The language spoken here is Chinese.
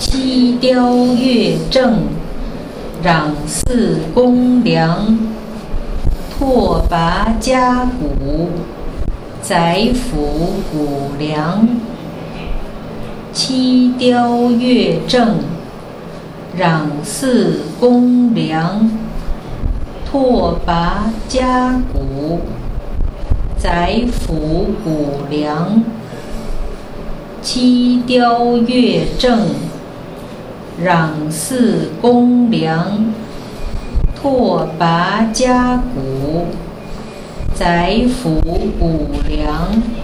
七雕月正，攘四公良，拓跋家鼓，载府谷梁。七雕月正，攘四公良，拓跋家鼓，载府谷梁。七雕月正，攘四公良，拓跋家鼓，载府谷梁。